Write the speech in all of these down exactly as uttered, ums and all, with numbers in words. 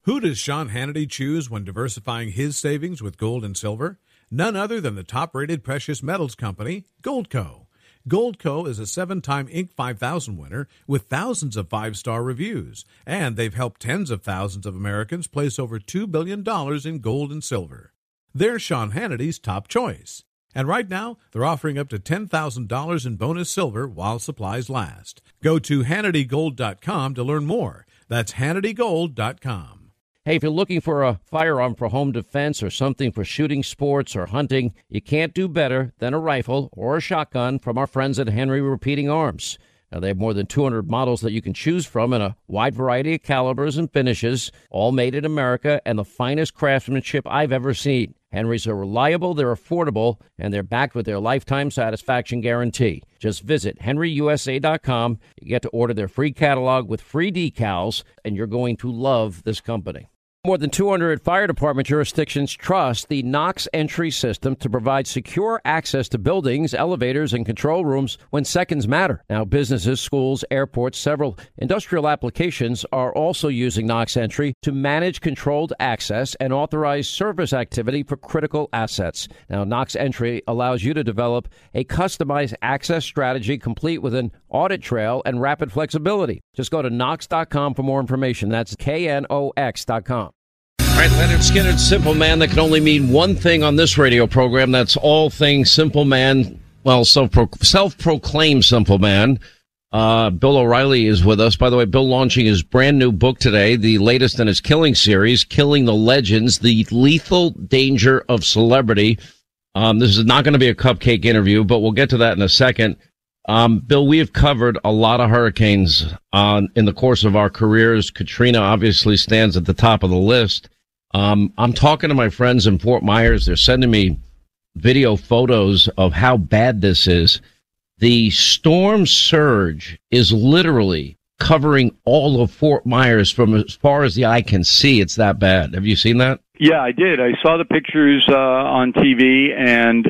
Who does Sean Hannity choose when diversifying his savings with gold and silver? None other than the top-rated precious metals company, Goldco. Goldco is a seven-time Inc five thousand winner with thousands of five-star reviews, and they've helped tens of thousands of Americans place over two billion dollars in gold and silver. They're Sean Hannity's top choice. And right now, they're offering up to ten thousand dollars in bonus silver while supplies last. Go to Hannity Gold dot com to learn more. That's Hannity Gold dot com. Hey, if you're looking for a firearm for home defense or something for shooting sports or hunting, you can't do better than a rifle or a shotgun from our friends at Henry Repeating Arms. Now, they have more than two hundred models that you can choose from in a wide variety of calibers and finishes, all made in America and the finest craftsmanship I've ever seen. Henry's are reliable, they're affordable, and they're backed with their lifetime satisfaction guarantee. Just visit Henry U S A dot com. You get to order their free catalog with free decals, and you're going to love this company. More than two hundred fire department jurisdictions trust the Knox entry system to provide secure access to buildings, elevators, and control rooms when seconds matter. Now, businesses, schools, airports, several industrial applications are also using Knox entry to manage controlled access and authorize service activity for critical assets. Now, Knox entry allows you to develop a customized access strategy complete with an audit trail and rapid flexibility. Just go to Knox dot com for more information. That's K N O X dot com. All right, Leonard Skinner's Simple Man. That can only mean one thing on this radio program. That's all things Simple Man. Well, self-proclaimed Simple Man. Uh, Bill O'Reilly is with us. By the way, Bill launching his brand new book today, the latest in his killing series, Killing the Legends, The Lethal Danger of Celebrity. Um, this is not going to be a cupcake interview, but we'll get to that in a second. Um, Bill, we have covered a lot of hurricanes on, in the course of our careers. Katrina obviously stands at the top of the list. Um, I'm talking to my friends in Fort Myers. They're sending me video photos of how bad this is. The storm surge is literally covering all of Fort Myers from as far as the eye can see. It's that bad. Have you seen that? Yeah, I did. I saw the pictures uh, on T V, and,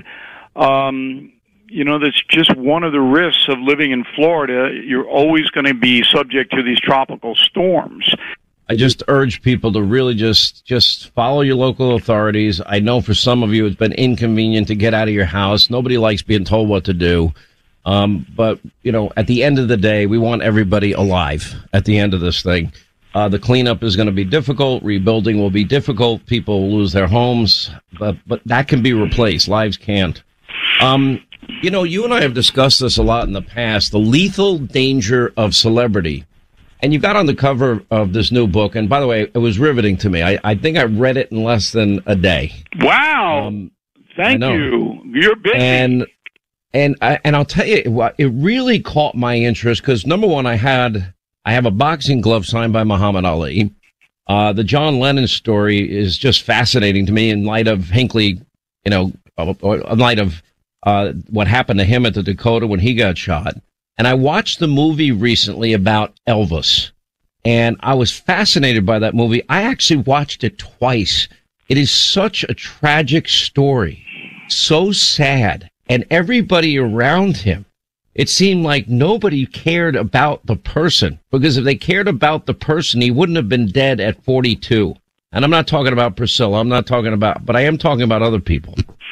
um, you know, that's just one of the risks of living in Florida. You're always going to be subject to these tropical storms. I just urge people to really just just follow your local authorities. I know for some of you it's been inconvenient to get out of your house. Nobody likes being told what to do. Um, but, you know, at the end of the day, we want everybody alive at the end of this thing. Uh, the cleanup is going to be difficult. Rebuilding will be difficult. People will lose their homes. But, but that can be replaced. Lives can't. Um, you know, you and I have discussed this a lot in the past, the lethal danger of celebrity. And you got on the cover of this new book, and by the way, it was riveting to me. I, I think I read it in less than a day. Wow! Um, Thank you. You're busy. And and I, and I'll tell you, it really caught my interest because number one, I had I have a boxing glove signed by Muhammad Ali. Uh, the John Lennon story is just fascinating to me in light of Hinckley, you know, in light of uh, what happened to him at the Dakota when he got shot. And I watched the movie recently about Elvis, and I was fascinated by that movie. I actually watched it twice. It is such a tragic story, so sad, and everybody around him, it seemed like nobody cared about the person, because if they cared about the person, he wouldn't have been dead at forty-two. And I'm not talking about Priscilla, I'm not talking about, but I am talking about other people.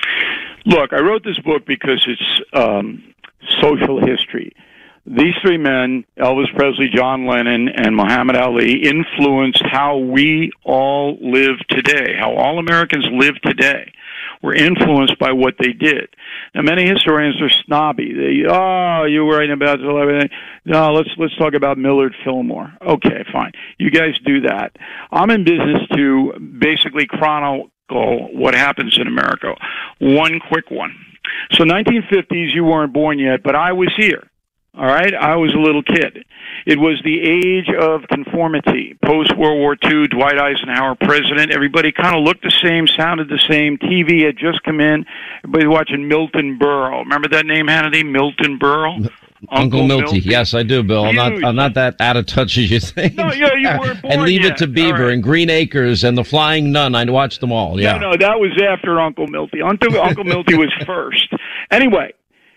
Look, I wrote this book because it's um, social history. These three men, Elvis Presley, John Lennon, and Muhammad Ali, influenced how we all live today, how all Americans live today. We're influenced by what they did. Now, many historians are snobby. They, oh, you're writing about celebrity. No, let's let's talk about Millard Fillmore. Okay, fine. You guys do that. I'm in business to basically chronicle what happens in America. One quick one. So nineteen fifties, you weren't born yet, but I was here. All right, I was a little kid. It was the age of conformity. Post-World War Two, Dwight Eisenhower president. Everybody kind of looked the same, sounded the same. T V had just come in. Everybody watching Milton Berle. Remember that name, Hannity? Milton Berle? Uncle, Uncle Milty. Milty. Yes, I do, Bill. I'm not, I'm not that out of touch as you think. No, yeah, you weren't born And Leave yet. It to Beaver right. and Green Acres and The Flying Nun. I watched them all. Yeah. No, no, that was after Uncle Milty. Uncle, Uncle Milty was first. Anyway,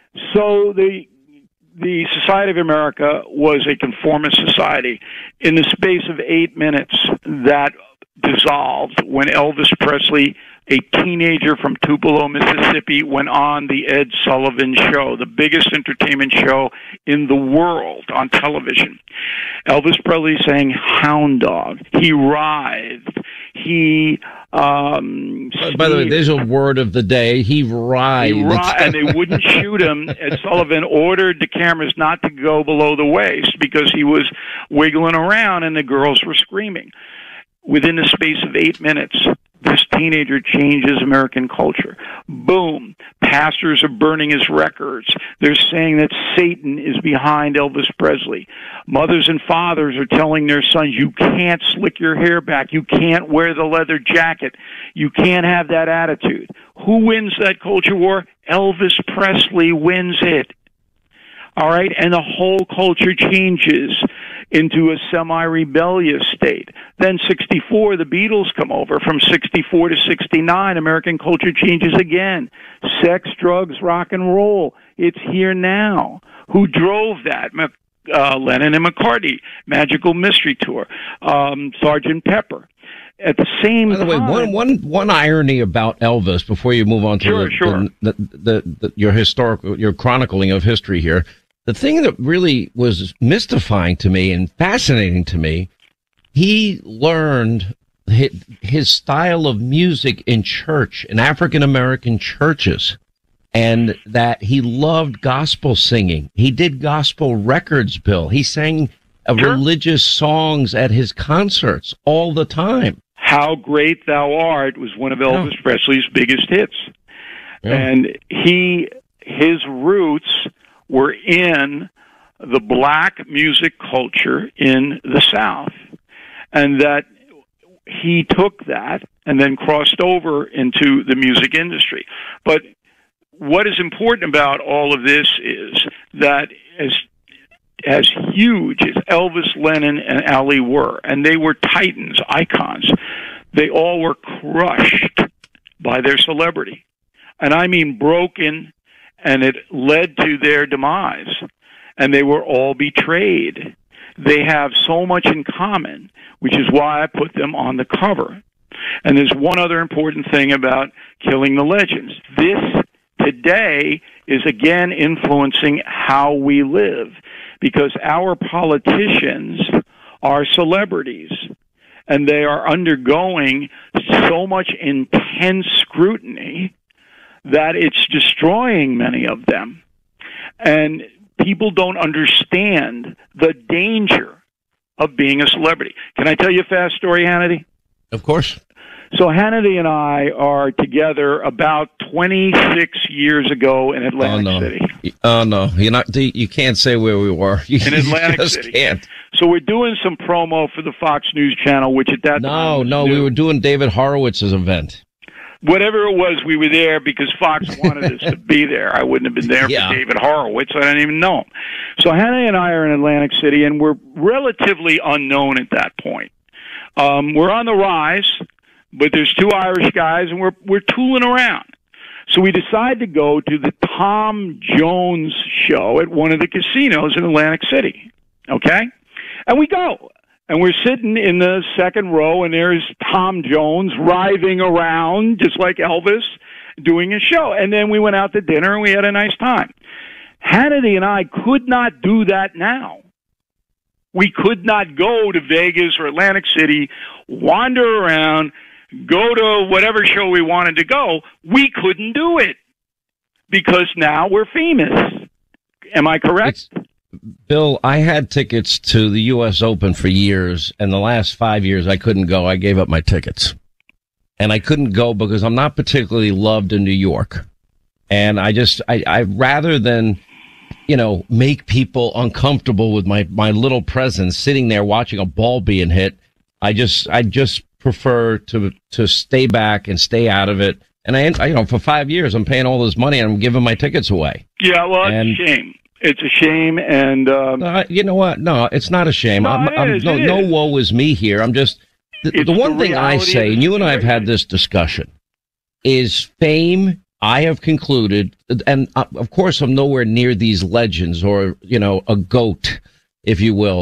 so the... The Society of America was a conformist society. In the space of eight minutes, that dissolved when Elvis Presley, a teenager from Tupelo, Mississippi, went on the Ed Sullivan Show, the biggest entertainment show in the world on television. Elvis Presley sang Hound Dog. He writhed. He um by the way, there's a word of the day. He writhed. He writhed, and they wouldn't shoot him. Ed Sullivan ordered the cameras not to go below the waist because he was wiggling around and the girls were screaming. Within the space of eight minutes, this teenager changes American culture. Boom. Pastors are burning his records. They're saying that Satan is behind Elvis Presley. Mothers and fathers are telling their sons, you can't slick your hair back. You can't wear the leather jacket. You can't have that attitude. Who wins that culture war? Elvis Presley wins it. All right? And the whole culture changes into a semi-rebellious state. Then sixty-four, the Beatles come over. From sixty-four to sixty-nine, American culture changes again. Sex, drugs, rock and roll. It's here now. Who drove that? Uh, Lennon and McCartney. Magical Mystery Tour. Um, Sergeant Pepper. At the same By the time, way, one, one, one irony about Elvis before you move on to sure, the, sure. The, the, the, the, your historical, your chronicling of history here. The thing that really was mystifying to me and fascinating to me, he learned his, his style of music in church, in African-American churches, and that he loved gospel singing. He did gospel records, Bill. He sang uh, Sure. religious songs at his concerts all the time. How Great Thou Art was one of Elvis Yeah. Presley's biggest hits. Yeah. And he, his roots were in the black music culture in the South. And that he took that and then crossed over into the music industry. But what is important about all of this is that as as huge as Elvis, Lennon, and Ali were, and they were titans, icons, they all were crushed by their celebrity. And I mean broken, and it led to their demise. And they were all betrayed. They have so much in common, which is why I put them on the cover. And there's one other important thing about Killing the Legends. This today is again influencing how we live, because our politicians are celebrities, and they are undergoing so much intense scrutiny that it's destroying many of them. And people don't understand the danger of being a celebrity. Can I tell you a fast story, Hannity? Of course. So Hannity and I are together about twenty-six years ago in Atlantic oh, no. City. Oh, no. You're not, you can't say where we were. You, In Atlantic you just City. Can't. So we're doing some promo for the Fox News channel, which at that No, time was no, new. we were doing David Horowitz's event. Whatever it was, we were there because Fox wanted us to be there. I wouldn't have been there Yeah. for David Horowitz. I didn't even know him. So Hannah and I are in Atlantic City, and we're relatively unknown at that point. Um, we're on the rise, but there's two Irish guys, and we're we're tooling around. So we decide to go to the Tom Jones show at one of the casinos in Atlantic City. Okay? And we go. And we're sitting in the second row, and there's Tom Jones writhing around, just like Elvis, doing a show. And then we went out to dinner, and we had a nice time. Hannity and I could not do that now. We could not go to Vegas or Atlantic City, wander around, go to whatever show we wanted to go. We couldn't do it because now we're famous. Am I correct? It's, Bill, I had tickets to the U S Open for years, and the last five years I couldn't go. I gave up my tickets. And I couldn't go because I'm not particularly loved in New York. And I just, I, I rather than, you know, make people uncomfortable with my, my little presence sitting there watching a ball being hit, I just, I just prefer to, to stay back and stay out of it. And I, I, you know, for five years, I'm paying all this money and I'm giving my tickets away. Yeah, well, it's And- a shame. It's a shame, and um, Uh, you know what? No, it's not a shame. No, I'm, it I'm, is, no, it no is. woe is me here. I'm just, the, It's the one the thing I reality say, of and you and I have situation. had this discussion, is fame, I have concluded, and uh, of course I'm nowhere near these legends or, you know, a GOAT, if you will.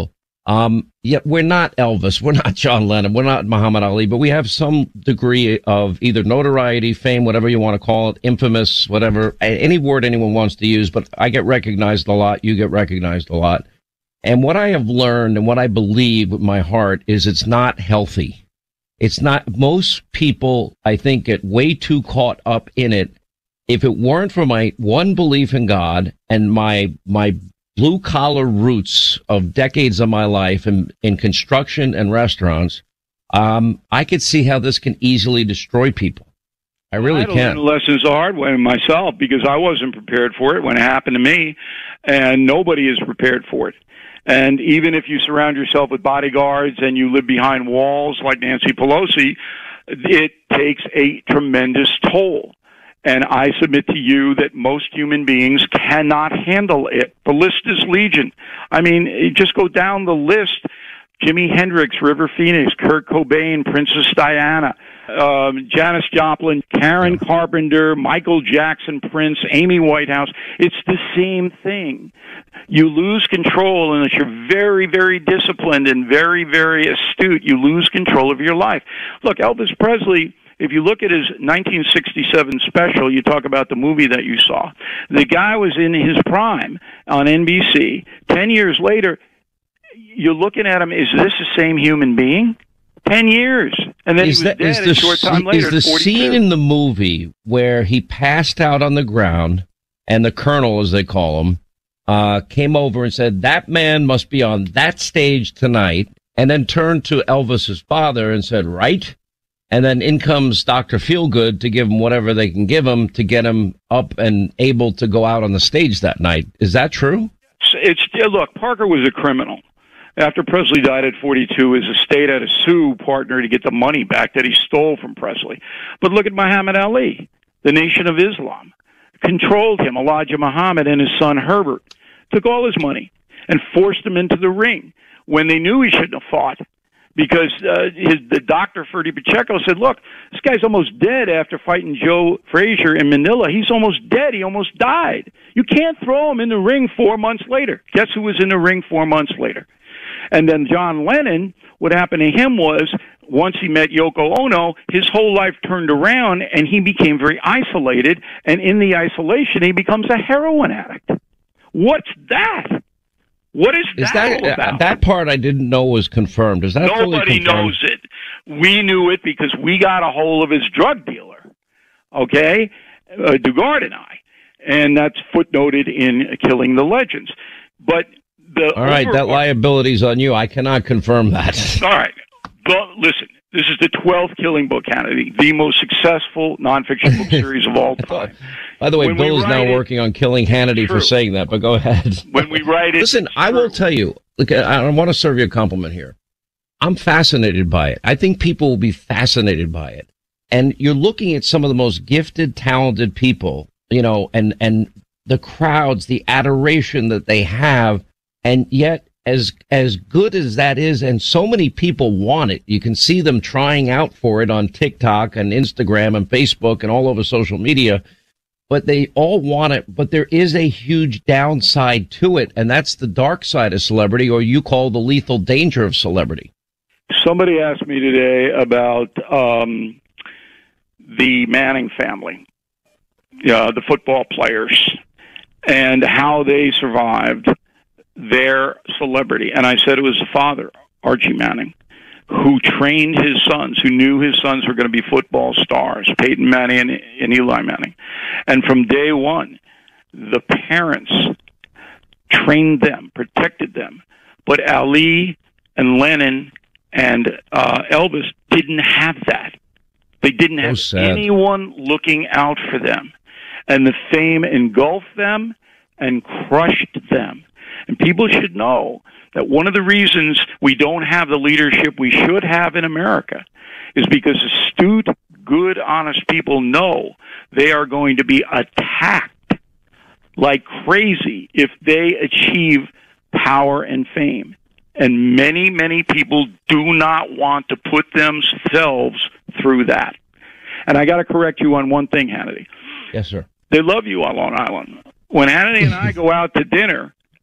Um, yet we're not Elvis, we're not John Lennon, we're not Muhammad Ali, but we have some degree of either notoriety, fame, whatever you want to call it, infamous, whatever, any word anyone wants to use, but I get recognized a lot, you get recognized a lot. And what I have learned and what I believe with my heart is it's not healthy. It's not, most people, I think, get way too caught up in it. If it weren't for my one belief in God and my, my blue collar roots of decades of my life in, in construction and restaurants, um, I could see how this can easily destroy people. I really I had can. to learn lessons the hard way myself because I wasn't prepared for it when it happened to me, and nobody is prepared for it. And even if you surround yourself with bodyguards and you live behind walls like Nancy Pelosi, it takes a tremendous toll. And I submit to you that most human beings cannot handle it. The list is legion. I mean, you just go down the list. Jimi Hendrix, River Phoenix, Kurt Cobain, Princess Diana, um, Janis Joplin, Karen Carpenter, Michael Jackson, Prince, Amy Whitehouse. It's the same thing. You lose control unless you're very, very disciplined and very, very astute. You lose control of your life. Look, Elvis Presley, if you look at his nineteen sixty-seven special, you talk about the movie that you saw. The guy was in his prime on N B C. Ten years later, you're looking at him, is this the same human being? Ten years. And then is he was that, dead is a the, short time later. Is the scene in the movie where he passed out on the ground and the colonel, as they call him, uh, came over and said, that man must be on that stage tonight, and then turned to Elvis's father and said, right? And then in comes Doctor Feelgood to give him whatever they can give him to get him up and able to go out on the stage that night. Is that true? It's, look, Parker was a criminal. After Presley died at forty-two, his estate had to sue partner to get the money back that he stole from Presley. But look at Muhammad Ali, the Nation of Islam, controlled him. Elijah Muhammad and his son Herbert took all his money and forced him into the ring when they knew he shouldn't have fought. Because uh, his, the doctor, Ferdy Pacheco, said, look, this guy's almost dead after fighting Joe Frazier in Manila. He's almost dead. He almost died. You can't throw him in the ring four months later. Guess who was in the ring four months later? And then John Lennon, what happened to him was, once he met Yoko Ono, his whole life turned around, and he became very isolated. And in the isolation, he becomes a heroin addict. What's that? What is, is that, that all about? That part I didn't know was confirmed. Is that Nobody knows it. We knew it because we got a hold of his drug dealer, okay, uh, Dugard and I, and that's footnoted in Killing the Legends. But the all right, over- that liability's on you. I cannot confirm that. All right, but listen. This is the twelfth Killing Book, Hannity, the most successful nonfiction book series of all time. By the way, when Bill is now it, working on killing Hannity true. for saying that, but go ahead. When we write it... Listen, I will tell you, look, I want to serve you a compliment here. I'm fascinated by it. I think people will be fascinated by it. And you're looking at some of the most gifted, talented people, you know, and, and the crowds, the adoration that they have, and yet... As as good as that is, and so many people want it, you can see them trying out for it on TikTok and Instagram and Facebook and all over social media, but they all want it. But there is a huge downside to it, and that's the dark side of celebrity, or you call the lethal danger of celebrity. Somebody asked me today about um, the Manning family, uh, the football players, and how they survived their celebrity. And I said it was the father, Archie Manning, who trained his sons, who knew his sons were going to be football stars, Peyton Manning and, and Eli Manning. And from day one, the parents trained them, protected them. But Ali and Lennon and uh, Elvis didn't have that. They didn't have so anyone looking out for them. And the fame engulfed them and crushed them. And people should know that one of the reasons we don't have the leadership we should have in America is because astute, good, honest people know they are going to be attacked like crazy if they achieve power and fame. And many, many people do not want to put themselves through that. And I got to correct you on one thing, Hannity. Yes, sir. They love you on Long Island. When Hannity and I go out to dinner,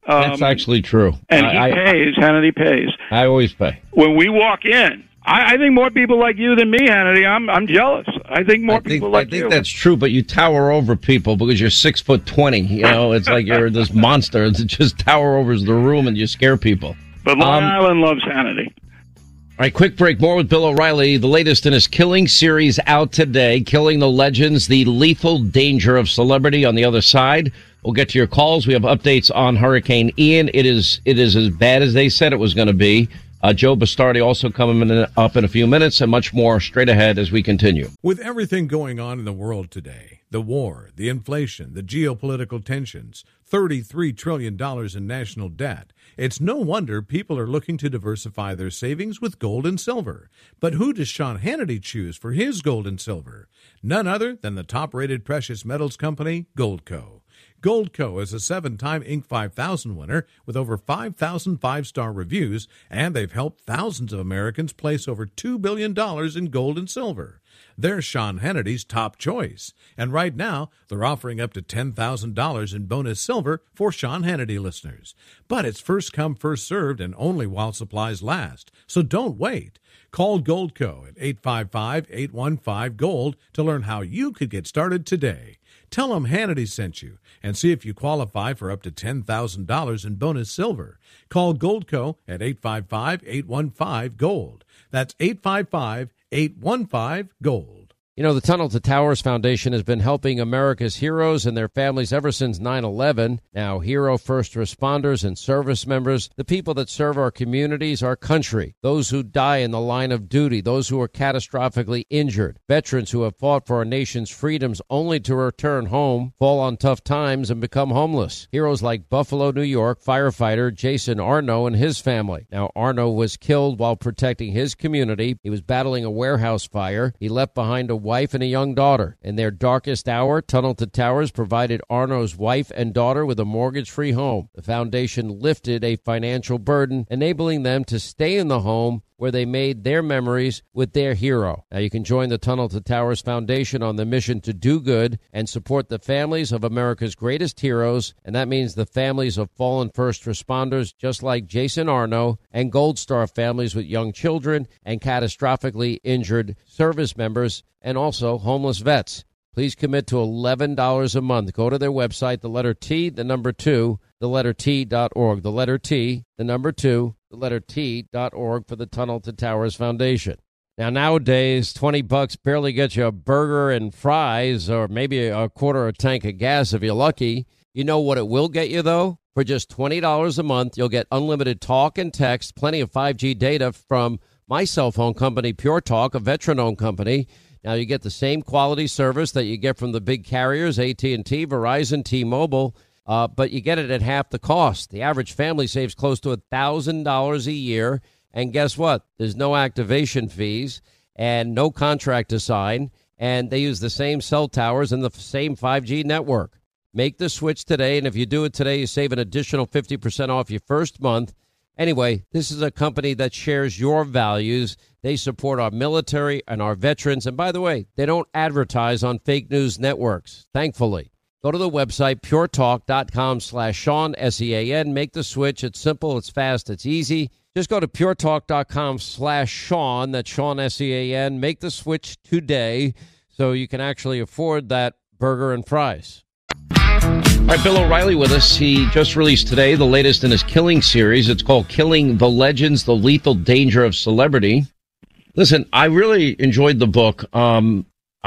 Um, That's actually true. And I, he pays. I, Hannity pays. I always pay. When we walk in, I, I think more people like you than me, Hannity. I'm I'm jealous. I think more I think, people like I think you. that's true, but you tower over people because you're six foot twenty. You know, it's like you're this monster that just tower over the room and you scare people. But Long um, Island loves Hannity. All right, quick break. More with Bill O'Reilly. The latest in his Killing series out today. Killing the Legends, the lethal danger of celebrity. On the other side, we'll get to your calls. We have updates on Hurricane Ian. It is it is as bad as they said it was going to be. Uh, Joe Bastardi also coming in, up in a few minutes, and much more straight ahead as we continue. With everything going on in the world today, the war, the inflation, the geopolitical tensions, thirty-three trillion dollars in national debt, it's no wonder people are looking to diversify their savings with gold and silver. But who does Sean Hannity choose for his gold and silver? None other than the top-rated precious metals company, Goldco. Goldco is a seven-time Inc five thousand winner with over five thousand five-star reviews, and they've helped thousands of Americans place over two billion dollars in gold and silver. They're Sean Hannity's top choice, and right now they're offering up to ten thousand dollars in bonus silver for Sean Hannity listeners. But it's first come, first served, and only while supplies last, so don't wait. Call Goldco at eight five five, eight one five, GOLD to learn how you could get started today. Tell them Hannity sent you and see if you qualify for up to ten thousand dollars in bonus silver. Call Goldco at eight five five, eight one five, GOLD. That's eight five five, eight one five, GOLD. You know, the Tunnel to Towers Foundation has been helping America's heroes and their families ever since nine eleven. Now, hero first responders and service members, the people that serve our communities, our country, those who die in the line of duty, those who are catastrophically injured, veterans who have fought for our nation's freedoms only to return home, fall on tough times, and become homeless. Heroes like Buffalo, New York firefighter Jason Arno and his family. Now, Arno was killed while protecting his community. He was battling a warehouse fire. He left behind a wife and a young daughter. In their darkest hour, Tunnel to Towers provided Arno's wife and daughter with a mortgage-free home. The foundation lifted a financial burden, enabling them to stay in the home where they made their memories with their hero. Now you can join the Tunnel to Towers Foundation on the mission to do good and support the families of America's greatest heroes, and that means the families of fallen first responders just like Jason Arno, and Gold Star families with young children and catastrophically injured service members, and also homeless vets. Please commit to eleven dollars a month. Go to their website, the letter T, the number two, the letter T dot org. The letter T, the number two, the letter T dot org for the Tunnel to Towers Foundation. Now, nowadays, twenty bucks barely gets you a burger and fries or maybe a quarter of a tank of gas if you're lucky. You know what it will get you, though? For just twenty dollars a month, you'll get unlimited talk and text, plenty of five G data from my cell phone company, Pure Talk, a veteran-owned company. Now, you get the same quality service that you get from the big carriers, A T and T, Verizon, T-Mobile, uh, but you get it at half the cost. The average family saves close to one thousand dollars a year, and guess what? There's no activation fees and no contract to sign, and they use the same cell towers and the same five G network. Make the switch today, and if you do it today, you save an additional fifty percent off your first month. Anyway, this is a company that shares your values. They support our military and our veterans. And by the way, they don't advertise on fake news networks, thankfully. Go to the website, puretalk.com slash Sean, S E A N. Make the switch. It's simple. It's fast. It's easy. Just go to puretalk.com slash Sean. That's Sean, S E A N. Make the switch today so you can actually afford that burger and fries. All right, Bill O'Reilly with us. He just released today the latest in his Killing series. It's called Killing the Legends, the Lethal Danger of Celebrity. Listen, I really enjoyed the book. Um,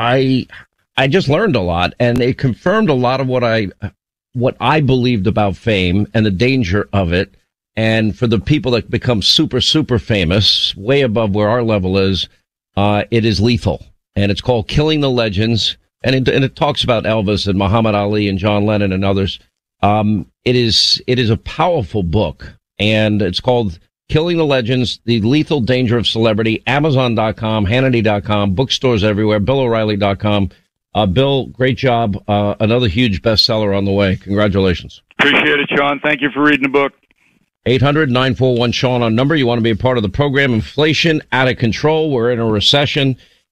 I I just learned a lot, and it confirmed a lot of what I what I believed about fame and the danger of it. And for the people that become super, super famous, way above where our level is, uh, it is lethal. And it's called Killing the Legends. And it, and it talks about Elvis and Muhammad Ali and John Lennon and others. Um, it is it is a powerful book, and it's called Killing the Legends, the Lethal Danger of Celebrity. Amazon dot com, Hannity dot com, bookstores everywhere, Bill O'Reilly dot com. Uh, Bill, great job. Uh, another huge bestseller on the way. Congratulations. Appreciate it, Sean. Thank you for reading the book. eight hundred, nine four one, Sean on number. You want to be a part of the program. Inflation out of control. We're in a recession.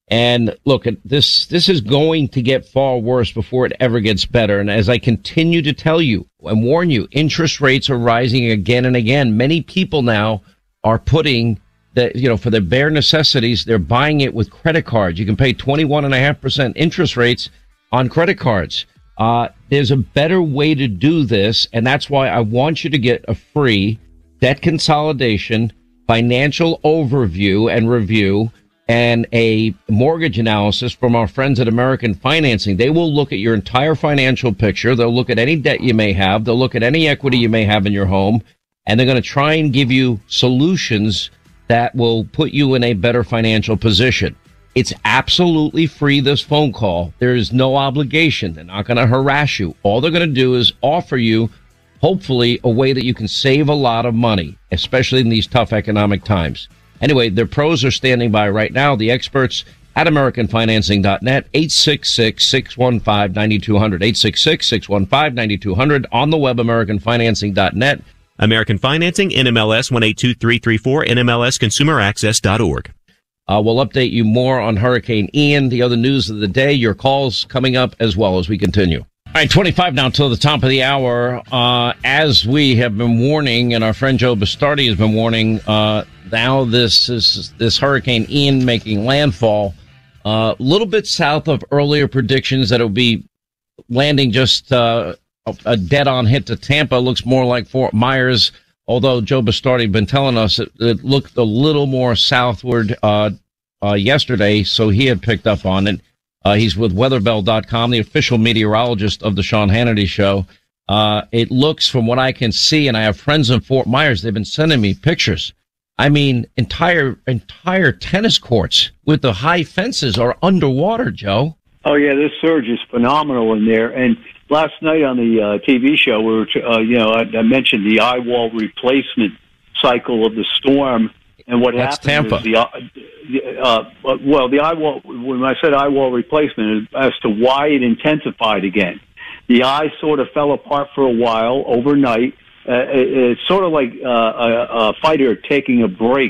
And look, this this is going to get far worse before it ever gets better. And as I continue to tell you and warn you, interest rates are rising again and again. Many people now are putting that, you know, for their bare necessities, they're buying it with credit cards. You can pay twenty-one point five percent interest rates on credit cards. Uh, there's a better way to do this, and that's why I want you to get a free debt consolidation, financial overview and review, and a mortgage analysis from our friends at American Financing. They will look at your entire financial picture. They'll look at any debt you may have. They'll look at any equity you may have in your home, and they're going to try and give you solutions that will put you in a better financial position. It's absolutely free, this phone call. There is no obligation. They're not going to harass you. All they're going to do is offer you, hopefully, a way that you can save a lot of money, especially in these tough economic times. Anyway, their pros are standing by right now. The experts at American Financing dot net, eight six six, six one five, nine two zero zero, eight six six, six one five, nine two zero zero, on the web, American Financing dot net. American Financing, N M L S one eight two three three four, N M L S consumer access dot org. Uh, we'll update you more on Hurricane Ian, the other news of the day, your calls coming up as well as we continue. All right, twenty-five now till the top of the hour. Uh, as we have been warning, and our friend Joe Bastardi has been warning, uh, now this is this Hurricane Ian making landfall a uh, little bit south of earlier predictions that it will be landing just uh, a, a dead-on hit to Tampa. Looks more like Fort Myers, although Joe Bastardi had been telling us it, it looked a little more southward uh, uh, yesterday, so he had picked up on it. Uh, he's with weatherbell dot com, the official meteorologist of the Sean Hannity Show. Uh, it looks, from what I can see, and I have friends in Fort Myers, they've been sending me pictures. I mean, entire entire tennis courts with the high fences are underwater, Joe. Oh, yeah, this surge is phenomenal in there. And last night on the uh, T V show, we were, uh, you know, I, I mentioned the eye wall replacement cycle of the storm. And what That's happened Tampa. is the, uh, uh, well, the eye wall, when I said eye wall replacement, as to why it intensified again. The eye sort of fell apart for a while overnight. Uh, it, it's sort of like uh, a, a fighter taking a break,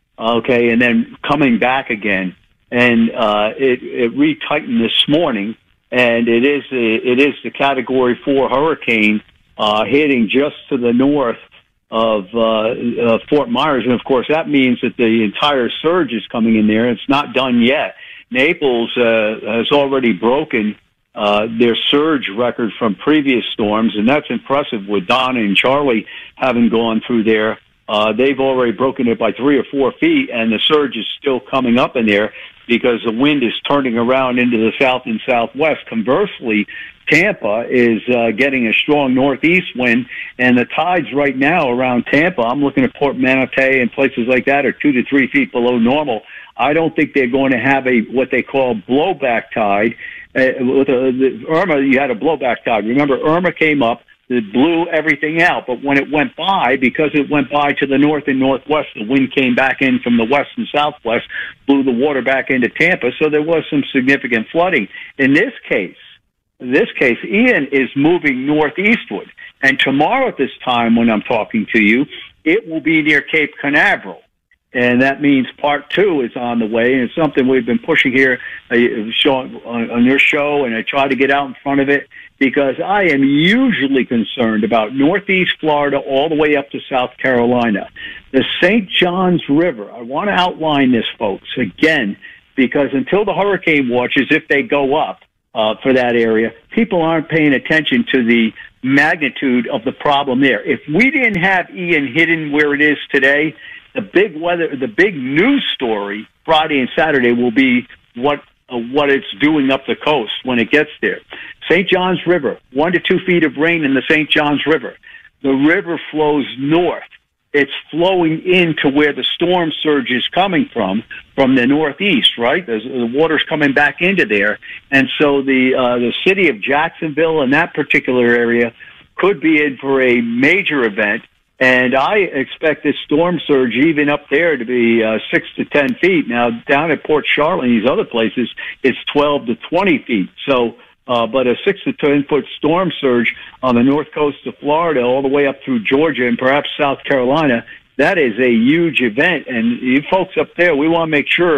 okay, and then coming back again. And uh, it, it retightened this morning, and it is the, it is the Category four hurricane uh, hitting just to the north of uh, uh, Fort Myers. And, of course, that means that the entire surge is coming in there. It's not done yet. Naples uh, has already broken uh, their surge record from previous storms, and that's impressive with Donna and Charlie having gone through there. Uh, they've already broken it by three or four feet, and the surge is still coming up in there because the wind is turning around into the south and southwest. Conversely, Tampa is uh, getting a strong northeast wind, and the tides right now around Tampa, I'm looking at Port Manatee and places like that, are two to three feet below normal. I don't think they're going to have a what they call blowback tide. Uh, with a, the, Irma, you had a blowback tide. Remember, Irma came up, it blew everything out, but when it went by, because it went by to the north and northwest, the wind came back in from the west and southwest, blew the water back into Tampa, so there was some significant flooding. In this case, in this case, Ian is moving northeastward, and tomorrow at this time when I'm talking to you, it will be near Cape Canaveral. And that means part two is on the way, and it's something we've been pushing here uh, showing, on, on your show, and I try to get out in front of it because I am usually concerned about northeast Florida all the way up to South Carolina. The Saint Johns River, I want to outline this, folks, again, because until the hurricane watches, if they go up uh, for that area, people aren't paying attention to the magnitude of the problem there. If we didn't have Ian hidden where it is today, the big weather, the big news story Friday and Saturday will be what uh, what it's doing up the coast when it gets there. Saint Johns River, one to two feet of rain in the Saint Johns River. The river flows north. It's flowing into where the storm surge is coming from, from the northeast, right? There's, the water's coming back into there. And so the uh, the city of Jacksonville and that particular area could be in for a major event. And I expect this storm surge even up there to be uh, six to ten feet. Now, down at Port Charlotte and these other places, it's twelve to twenty feet. So, uh, but a six to ten foot storm surge on the north coast of Florida all the way up through Georgia and perhaps South Carolina, that is a huge event. And you folks up there, we want to make sure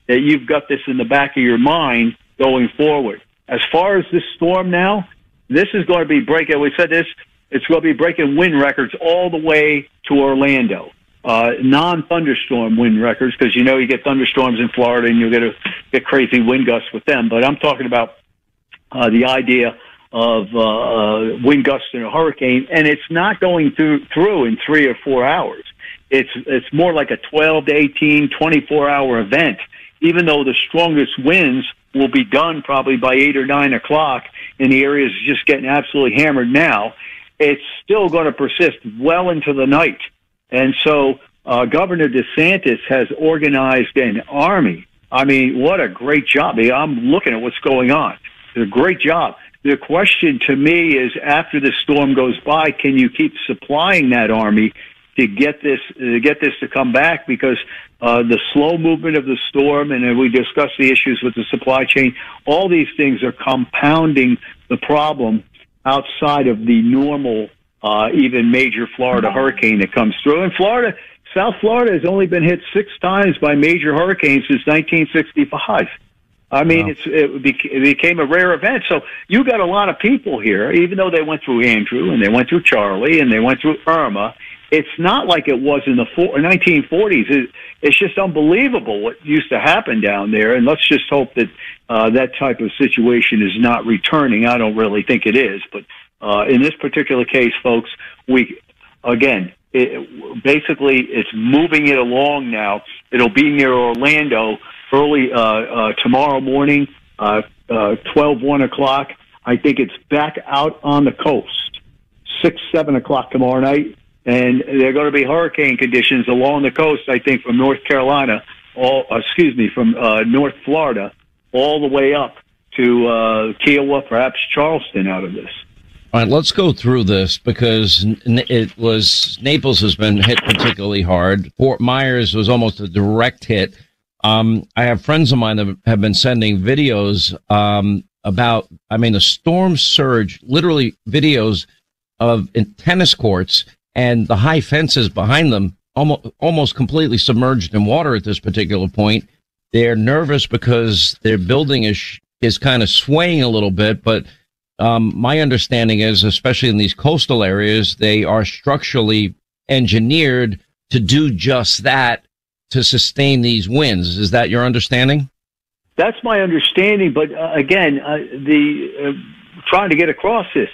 that you've got this in the back of your mind going forward. As far as this storm now, this is going to be breaking, we said this, it's going to be breaking wind records all the way to Orlando. Uh, non-thunderstorm wind records, because you know you get thunderstorms in Florida and you'll get, a, get crazy wind gusts with them. But I'm talking about uh, the idea of uh, uh, wind gusts in a hurricane, and it's not going through, through in three or four hours. It's it's more like a twelve to eighteen, twenty-four hour event, even though the strongest winds will be done probably by eight or nine o'clock in the areas just getting absolutely hammered now. It's still going to persist well into the night. And so uh, Governor DeSantis has organized an army. I mean, what a great job. I mean, I'm looking at what's going on. It's a great job. The question to me is, after the storm goes by, can you keep supplying that army to get this to get this to come back? Because uh, the slow movement of the storm, and we discussed the issues with the supply chain, all these things are compounding the problem outside of the normal, uh, even major Florida hurricane that comes through. And Florida, South Florida has only been hit six times by major hurricanes since nineteen sixty-five. I mean, wow. it's, it, beca- it became a rare event. So you got a lot of people here, even though they went through Andrew and they went through Charlie and they went through Irma. It's not like it was in the four, nineteen forties. It, it's just unbelievable what used to happen down there. And let's just hope that uh, that type of situation is not returning. I don't really think it is. But uh, in this particular case, folks, we, again, it, basically it's moving it along now. It'll be near Orlando early uh, uh, tomorrow morning, uh, uh, twelve, one o'clock. I think it's back out on the coast, six, seven o'clock tomorrow night. And there are going to be hurricane conditions along the coast, I think, from North Carolina, all excuse me, from uh, North Florida, all the way up to uh, Kiowa, perhaps Charleston out of this. All right, let's go through this, because it was Naples has been hit particularly hard. Fort Myers was almost a direct hit. Um, I have friends of mine that have been sending videos um, about, I mean, the storm surge, literally videos of in tennis courts and the high fences behind them, almost, almost completely submerged in water at this particular point. They're nervous because their building is is kind of swaying a little bit, but um, my understanding is, especially in these coastal areas, they are structurally engineered to do just that, to sustain these winds. Is that your understanding? That's my understanding, but uh, again, uh, the uh, trying to get across this,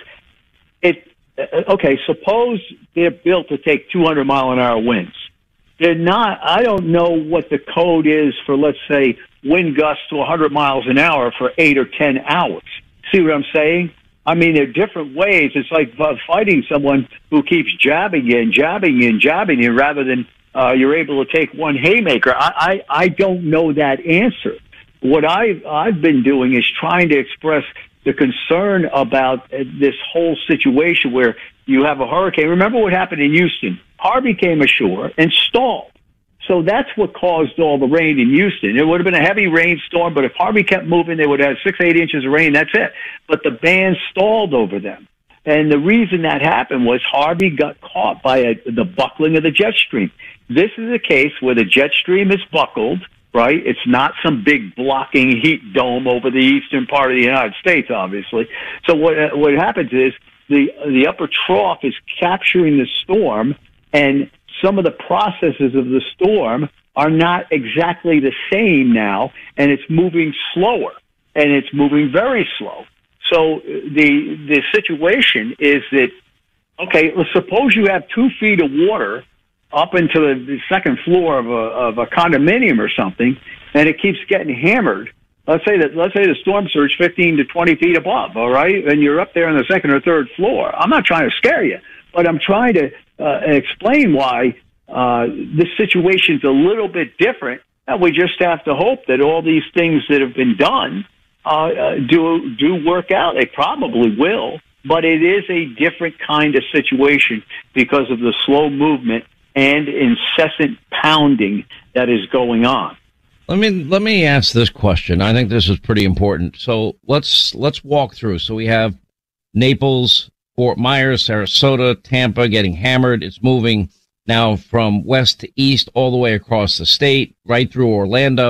it. Okay, suppose they're built to take two hundred mile an hour winds. They're not, I don't know what the code is for, let's say, wind gusts to one hundred miles an hour for eight or ten hours. See what I'm saying? I mean, there are different ways. It's like fighting someone who keeps jabbing you and jabbing you and jabbing you rather than uh, you're able to take one haymaker. I, I, I don't know that answer. What I've, I've been doing is trying to express the concern about this whole situation where you have a hurricane. Remember what happened in Houston? Harvey came ashore and stalled. So that's what caused all the rain in Houston. It would have been a heavy rainstorm, but if Harvey kept moving, they would have had six, eight inches of rain. That's it. But the band stalled over them. And the reason that happened was Harvey got caught by a, the buckling of the jet stream. This is a case where the jet stream is buckled, right? It's not some big blocking heat dome over the eastern part of the United States, obviously. So what what happens is the the upper trough is capturing the storm, and some of the processes of the storm are not exactly the same now, and it's moving slower, and it's moving very slow. So the the situation is that, okay, let's suppose you have two feet of water up into the, the second floor of a, of a condominium or something, and it keeps getting hammered. Let's say that, let's say the storm surge fifteen to twenty feet above, all right? And you're up there on the second or third floor. I'm not trying to scare you, but I'm trying to uh, explain why uh, this situation's a little bit different. And we just have to hope that all these things that have been done uh, uh, do, do work out. They probably will, but it is a different kind of situation because of the slow movement and incessant pounding that is going on. Let me let me ask this question. I think this is pretty important. So let's let's walk through. So we have Naples, Fort Myers, Sarasota, Tampa getting hammered. It's moving now from west to east all the way across the state, right through Orlando,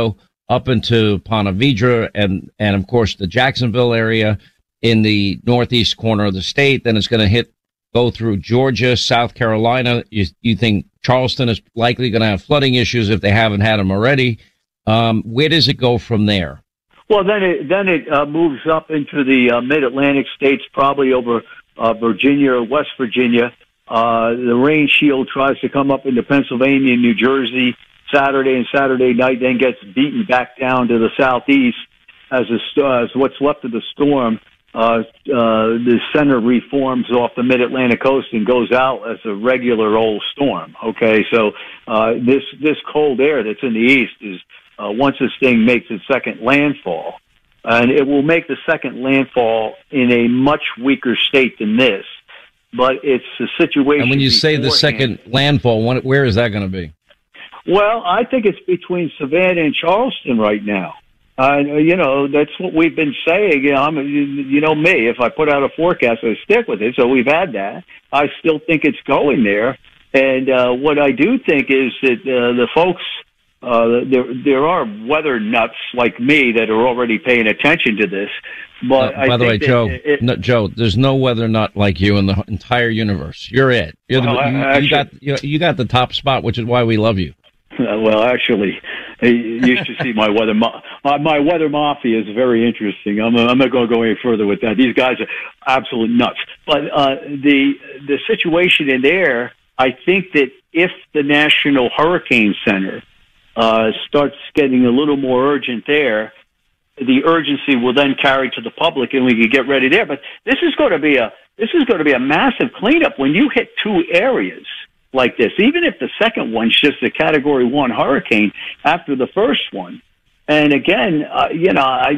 up into Ponte Vedra and, and of course the Jacksonville area in the northeast corner of the state. Then it's going to hit, go through Georgia, South Carolina. You, you think Charleston is likely going to have flooding issues if they haven't had them already. Um, where does it go from there? Well, then it then it uh, moves up into the uh, mid-Atlantic states, probably over uh, Virginia or West Virginia. Uh, the rain shield tries to come up into Pennsylvania and New Jersey Saturday and Saturday night, then gets beaten back down to the southeast as, a, as what's left of the storm. Uh, uh, the center reforms off the mid-Atlantic coast and goes out as a regular old storm. Okay, so uh, this this cold air that's in the east is uh, once this thing makes its second landfall, and it will make the second landfall in a much weaker state than this. But it's a situation. And when you say the second landfall, where is that going to be? Well, I think it's between Savannah and Charleston right now. Uh, you know, that's what we've been saying. You know, I'm, you know me, if I put out a forecast, I stick with it. So we've had that. I still think it's going there. And uh, what I do think is that uh, the folks, uh, there there are weather nuts like me that are already paying attention to this. But uh, I by the way, Joe, it, no, Joe, there's no weather nut like you in the entire universe. You're it. You're well, the, you, actually, you got you, you got the top spot, which is why we love you. Uh, well, actually, you should see my weather. Ma- my weather mafia is very interesting. I'm, I'm not going to go any further with that. These guys are absolute nuts. But uh, the the situation in there, I think that if the National Hurricane Center uh, starts getting a little more urgent there, the urgency will then carry to the public, and we can get ready there. But this is going to be a this is going to be a massive cleanup when you hit two areas like this, even if the second one's just a Category One hurricane after the first one. And again, uh, you know, I,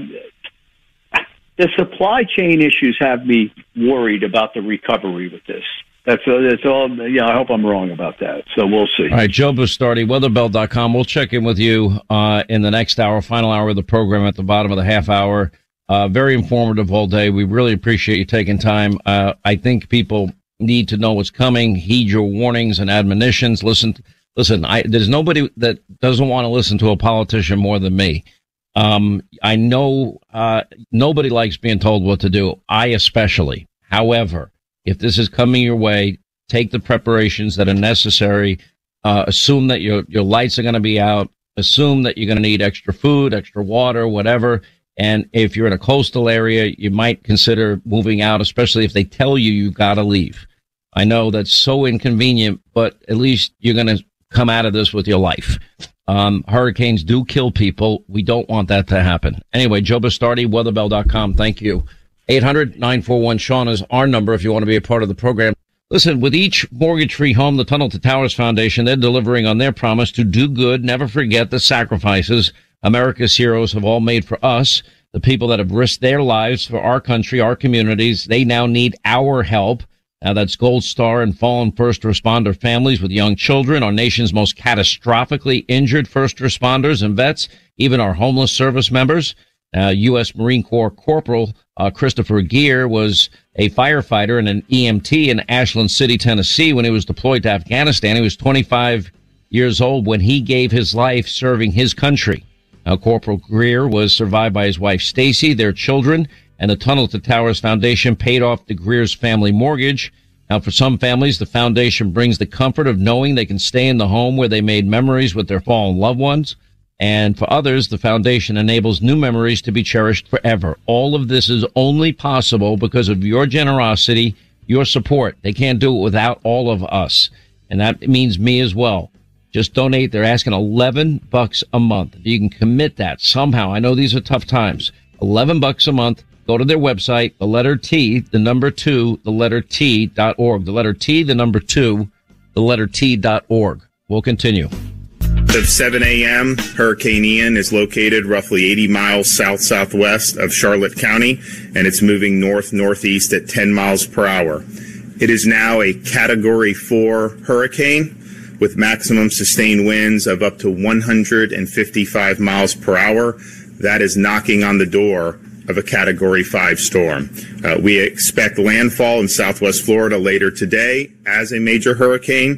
the supply chain issues have me worried about the recovery with this. That's uh, that's all. Yeah, I hope I'm wrong about that. So we'll see. All right, Joe Bastardi, weather bell dot com. We'll check in with you uh, in the next hour, final hour of the program at the bottom of the half hour. Uh, very informative all day. We really appreciate you taking time. Uh, I think people need to know what's coming. Heed your warnings and admonitions. Listen, listen. I, there's nobody that doesn't want to listen to a politician more than me. Um, I know uh, nobody likes being told what to do. I especially. However, if this is coming your way, take the preparations that are necessary. Uh, assume that your your lights are going to be out. Assume that you're going to need extra food, extra water, whatever. And if you're in a coastal area, you might consider moving out, especially if they tell you you got to leave. I know that's so inconvenient, but at least you're going to come out of this with your life. Um, hurricanes do kill people. We don't want that to happen. Anyway, Joe Bastardi, weather bell dot com. Thank you. eight hundred nine four one Sean is our number if you want to be a part of the program. Listen, with each mortgage-free home, the Tunnel to Towers Foundation, they're delivering on their promise to do good, never forget the sacrifices America's heroes have all made for us, the people that have risked their lives for our country, our communities. They now need our help. Now, that's Gold Star and fallen first responder families with young children, our nation's most catastrophically injured first responders and vets, even our homeless service members. Uh, U S Marine Corps Corporal uh, Christopher Gear was a firefighter and an E M T in Ashland City, Tennessee, when he was deployed to Afghanistan. He was twenty-five years old when he gave his life serving his country. Now, Corporal Greer was survived by his wife, Stacy, their children, and the Tunnel to Towers Foundation paid off the Greer's family mortgage. Now, for some families, the foundation brings the comfort of knowing they can stay in the home where they made memories with their fallen loved ones. And for others, the foundation enables new memories to be cherished forever. All of this is only possible because of your generosity, your support. They can't do it without all of us. And that means me as well. Just donate. They're asking eleven bucks a month. If you can commit that somehow, I know these are tough times. eleven bucks a month. Go to their website, the letter T, the number two, the letter T dot org. The letter T, the number two, the letter T dot org. We'll continue. At seven a.m., Hurricane Ian is located roughly eighty miles south-southwest of Charlotte County, and it's moving north-northeast at ten miles per hour. It is now a Category four hurricane with maximum sustained winds of up to one hundred fifty-five miles per hour. That is knocking on the door of a Category five storm. Uh, we expect landfall in southwest Florida later today as a major hurricane.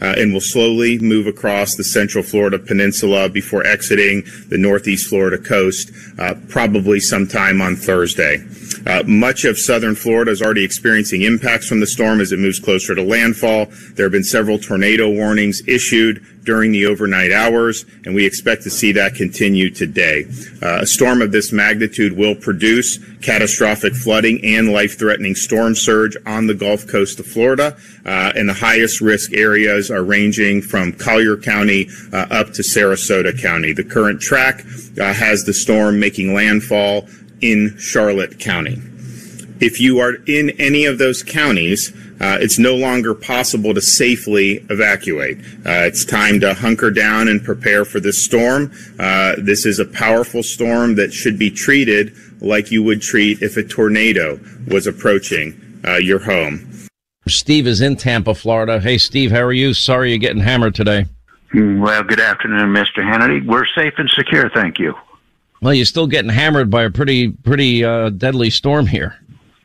uh, and will slowly move across the central Florida peninsula before exiting the northeast Florida coast, uh, probably sometime on Thursday. Uh, much of southern Florida is already experiencing impacts from the storm as it moves closer to landfall. There have been several tornado warnings issued during the overnight hours, and we expect to see that continue today. Uh, a storm of this magnitude will produce catastrophic flooding and life-threatening storm surge on the Gulf Coast of Florida, uh, and the highest risk areas are ranging from Collier County uh, up to Sarasota County. The current track uh, has the storm making landfall in Charlotte County. If you are in any of those counties, uh, it's no longer possible to safely evacuate. Uh, it's time to hunker down and prepare for this storm. Uh, this is a powerful storm that should be treated like you would treat if a tornado was approaching uh, your home. Steve is in Tampa, Florida. Hey, Steve, how are you? Sorry you're getting hammered today. Well, good afternoon, Mister Hannity. We're safe and secure, thank you. Well, you're still getting hammered by a pretty, pretty uh, deadly storm here.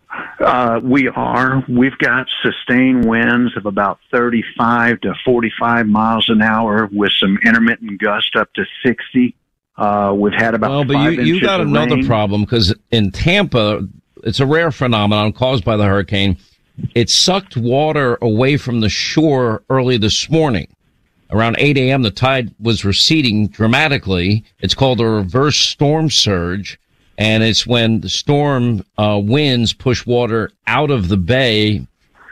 Uh, we are. We've got sustained winds of about thirty-five to forty-five miles an hour with some intermittent gusts up to sixty. Uh, we've had about well, but five you, you inches got of another rain. problem because in Tampa, it's a rare phenomenon caused by the hurricane. It sucked water away from the shore early this morning. Around eight a.m., the tide was receding dramatically. It's called a reverse storm surge, and it's when the storm uh, winds push water out of the bay,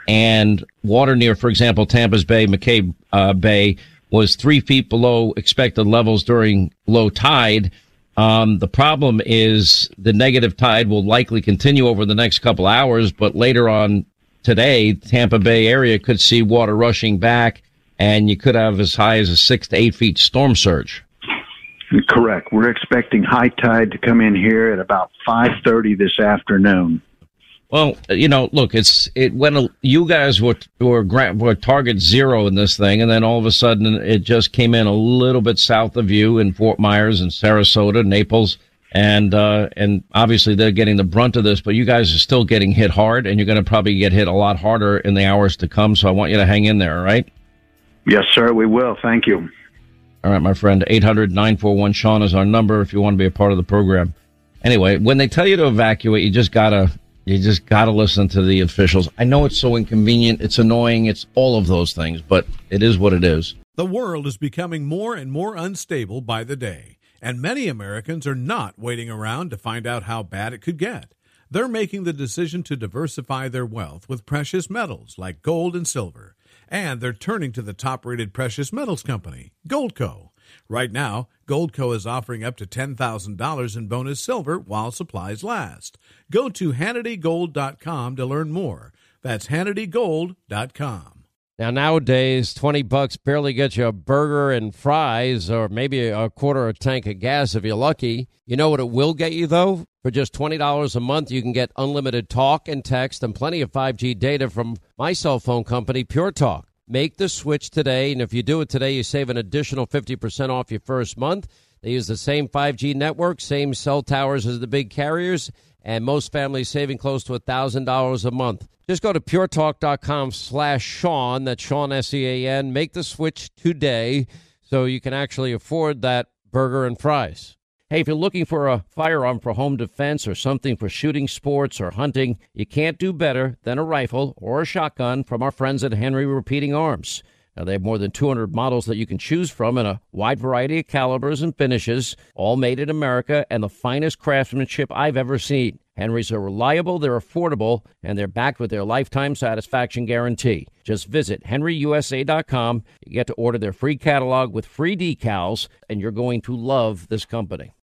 and water near, for example, Tampa's Bay, McCabe uh, Bay, was three feet below expected levels during low tide. Um, the problem is the negative tide will likely continue over the next couple hours, but later on today, Tampa Bay area could see water rushing back, and you could have as high as a six to eight feet storm surge. Correct. We're expecting high tide to come in here at about five thirty this afternoon. Well, you know, look, it's it when you guys were were, were target zero in this thing, and then all of a sudden it just came in a little bit south of you in Fort Myers and Sarasota, Naples, and uh, and obviously they're getting the brunt of this, but you guys are still getting hit hard, and you're going to probably get hit a lot harder in the hours to come. So I want you to hang in there, all right? Yes, sir, we will. Thank you. All right, my friend, eight hundred nine four one Sean is our number if you want to be a part of the program. Anyway, when they tell you to evacuate, you just gotta, you just gotta listen to the officials. I know it's so inconvenient, it's annoying, it's all of those things, but it is what it is. The world is becoming more and more unstable by the day, and many Americans are not waiting around to find out how bad it could get. They're making the decision to diversify their wealth with precious metals like gold and silver. And they're turning to the top-rated precious metals company, Goldco. Right now, Goldco is offering up to ten thousand dollars in bonus silver while supplies last. Go to Hannity Gold dot com to learn more. That's Hannity Gold dot com. Now, nowadays, twenty bucks barely gets you a burger and fries or maybe a quarter of a tank of gas if you're lucky. You know what it will get you, though? For just twenty dollars a month, you can get unlimited talk and text and plenty of five G data from my cell phone company, Pure Talk. Make the switch today, and if you do it today, you save an additional fifty percent off your first month. They use the same five G network, same cell towers as the big carriers, and most families saving close to one thousand dollars a month. Just go to puretalk.com slash Sean, that's Sean, S E A N. Make the switch today so you can actually afford that burger and fries. Hey, if you're looking for a firearm for home defense or something for shooting sports or hunting, you can't do better than a rifle or a shotgun from our friends at Henry Repeating Arms. Now, they have more than two hundred models that you can choose from in a wide variety of calibers and finishes, all made in America and the finest craftsmanship I've ever seen. Henrys are reliable, they're affordable, and they're backed with their lifetime satisfaction guarantee. Just visit henry u s a dot com. You get to order their free catalog with free decals, and you're going to love this company.